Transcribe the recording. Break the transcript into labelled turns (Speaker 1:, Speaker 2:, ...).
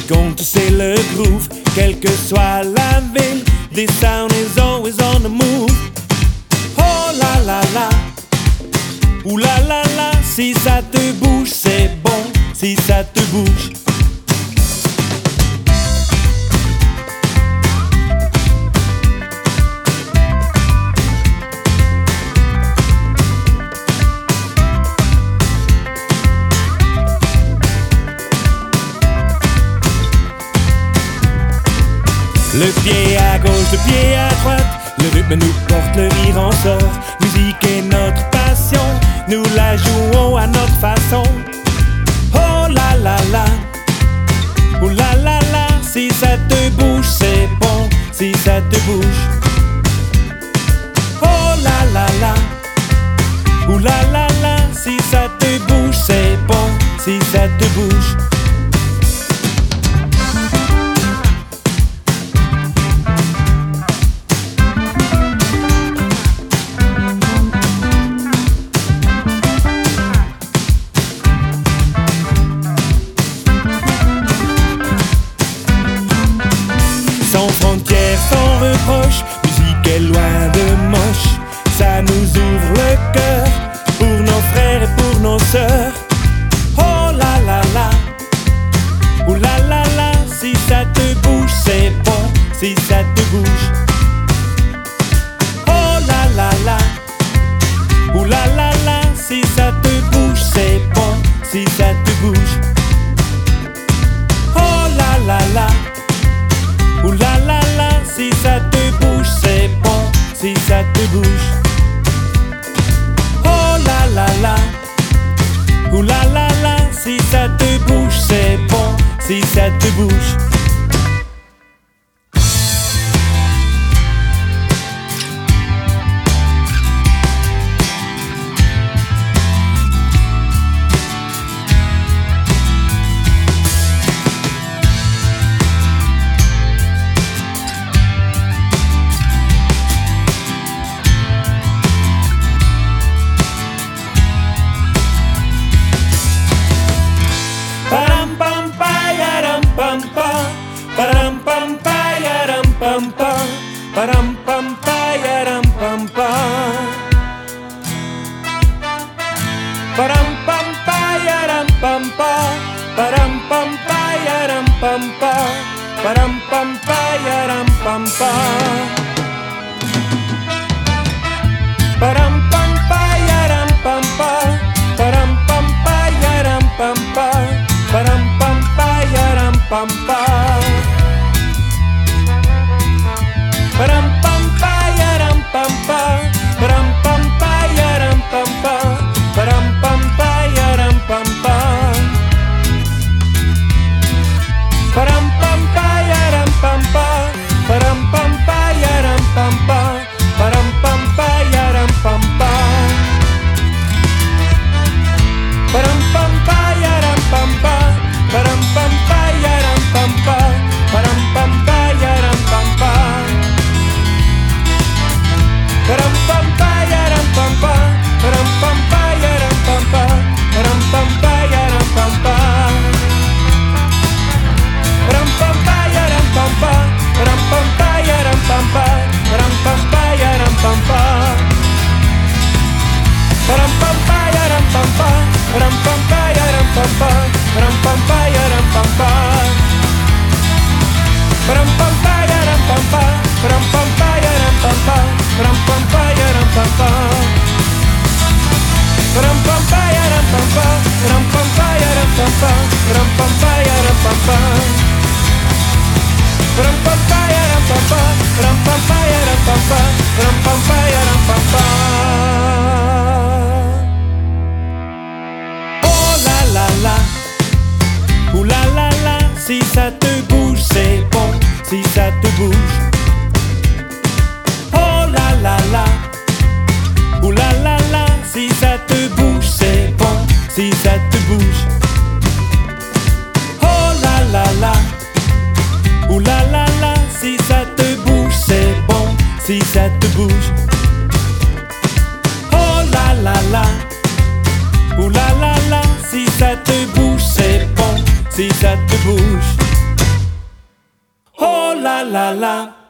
Speaker 1: compte, c'est le groove. Quelle que soit la ville, this sound is always on the move. Oh la la la, ouh la la la, si ça te bouge, c'est bon, si ça te bouge. Le pied à gauche, le pied à droite, le rythme nous porte, le rire en sort. Musique est notre passion, nous la jouons à notre façon. Oh la la la, oh la la la, si ça te bouge c'est bon, si ça te bouge. Oh la la la, oh la la la, si ça te bouge c'est bon, si ça te bouge. Sans frontières, sans reproche, musique est loin de moche. Ça nous ouvre le cœur pour nos frères et pour nos sœurs. Oh la la la, oh la la la, si ça te bouge c'est bon, si ça te bouge. Oh la la la, oh la la la, si ça te bouge c'est bon, si ça te bouge. Oh la la la, ouh la la la, si ça te bouge, c'est bon, si ça te bouge. Oh la la la, ouh la la la, si ça te bouge, c'est bon, si ça te bouge. Param pam pa yaram pam pa, param pam pa yaram pam pa, param pam pa yaram pam pa, param pam pa yaram pam pa, param pam pa yaram pam pa, param pam pa yaram pam pa, param pam pa yaram pam pa, param pam pa yaram pam pa. Param pam pa yaram pam pa, param pam pa yaram pam pa, param pam pa yaram pam pa, param pam pa yaram pam pa, param pam pa yaram pam pa, param pam pa yaram pam pa, param pam pa yaram pam pa, param pam pa yaram pam pa, param pam pa yaram pam pa. Param pam pa yaram pam pa, param pam pa yaram pam pa, param pam pa yaram pam pa, param pam pa yaram pam pa, param pam pa yaram pam pa, param pam pa yaram pam pa, param pam pa yaram pam pa, param pam pa yaram pam pa, param pam pa yaram pam pa, param pam pa yaram pam pa, param pam pa yaram pam pa. Param pam pa yaram pam pa, param pam pa yaram pam pa, param pam pa yaram pam pa, param pam pa yaram pam pa, param pam pa yaram pam pa, param pam pa yaram pam pa, param pam pa yaram pam pa. Oh la la la, ouh la la la, si ça te bouge c'est bon, si ça te bouge. La la, ouh la la la, si ça te bouge c'est bon, si ça te bouge. Oh la la la, ouh la la la, si ça te bouge c'est bon, si ça te bouge. Oh la la la, ouh la la la, si ça te bouge c'est bon, si ça te bouge. la la la.